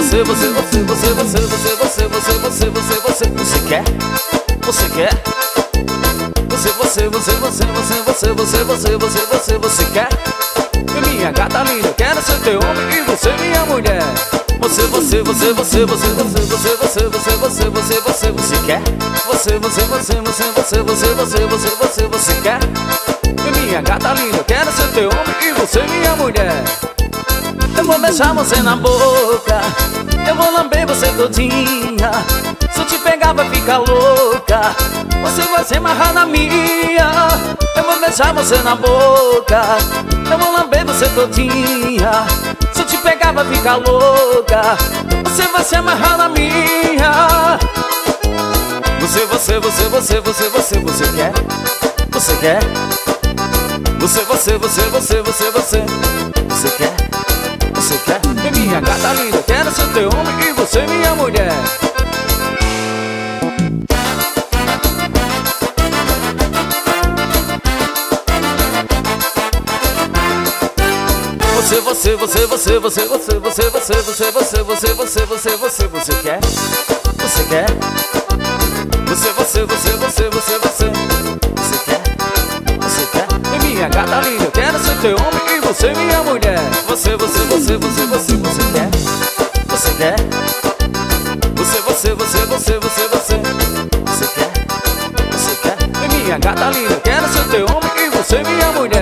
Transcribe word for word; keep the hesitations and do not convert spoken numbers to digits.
você, você, você, você, você, você, você, você, você, você, você, você quer? Você quer? Você, você, você, você, você, você, você, você, você, você, você quer? E minha gata linda, eu quero ser teu homem e você minha mulher. Você, você, você, você, você, você, você, você, você, você, você, você, você quer? Você, você, você, você, você, você, você, você, você, você quer? E minha gata linda, eu quero ser teu homem e você minha mulher. Eu vou beijar você na boca, eu vou lamber você todinha. Se eu te pegar vai ficar louca, você vai se amarrar na minha. Eu vou beijar você na boca, eu vou lamber você todinha. Se eu te pegar vai ficar louca, você vai se amarrar na minha. Você, você, você, você, você, você, você quer? Você quer? Você, você, você, você, você, você, você quer? Você quer? E minha gata linda, eu quero ser teu homem e você minha mulher. Você, você, você, você, você, você, você, você, você, você, você, você, você, você, você quer? Você quer? Você, você, você, você, você, você, você quer? Você quer? E minha gata linda, eu quero ser teu homem e você minha mulher. Você, você, você, você, você, você quer? Você quer? Você, você, você, você, você, você, você quer? Você quer? E minha gata linda, eu quero ser teu homem e você minha mulher.